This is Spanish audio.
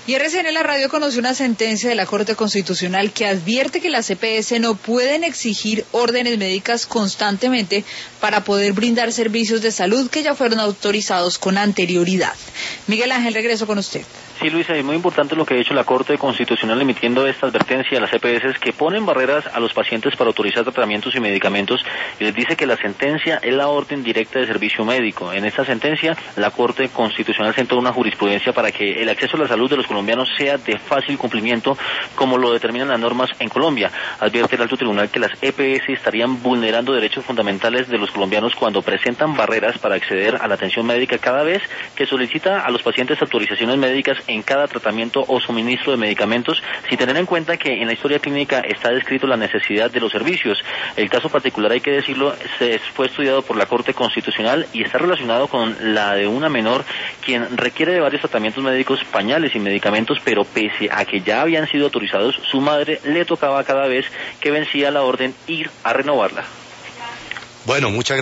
Y RCN La Radio conoció una sentencia de la Corte Constitucional que advierte que las EPS no pueden exigir órdenes médicas constantemente para poder brindar servicios de salud que ya fueron autorizados con anterioridad. Miguel Ángel, regreso con usted. Sí, Luisa, es muy importante lo que ha hecho la Corte Constitucional emitiendo esta advertencia a las EPS que ponen barreras a los pacientes para autorizar tratamientos y medicamentos y les dice que la sentencia es la orden directa de servicio médico. En esta sentencia, la Corte Constitucional sentó una jurisprudencia para que el acceso a la salud de los colombianos sea de fácil cumplimiento, como lo determinan las normas en Colombia. Advierte el alto tribunal que las EPS estarían vulnerando derechos fundamentales de los colombianos cuando presentan barreras para acceder a la atención médica cada vez que solicita a los pacientes autorizaciones médicas en cada tratamiento o suministro de medicamentos, sin tener en cuenta que en la historia clínica está descrito la necesidad de los servicios. El caso particular, hay que decirlo, fue estudiado por la Corte Constitucional y está relacionado con la de una menor quien requiere de varios tratamientos médicos, pañales y medicamentos, pero pese a que ya habían sido autorizados, su madre le tocaba cada vez que vencía la orden ir a renovarla. Bueno, muchas gracias.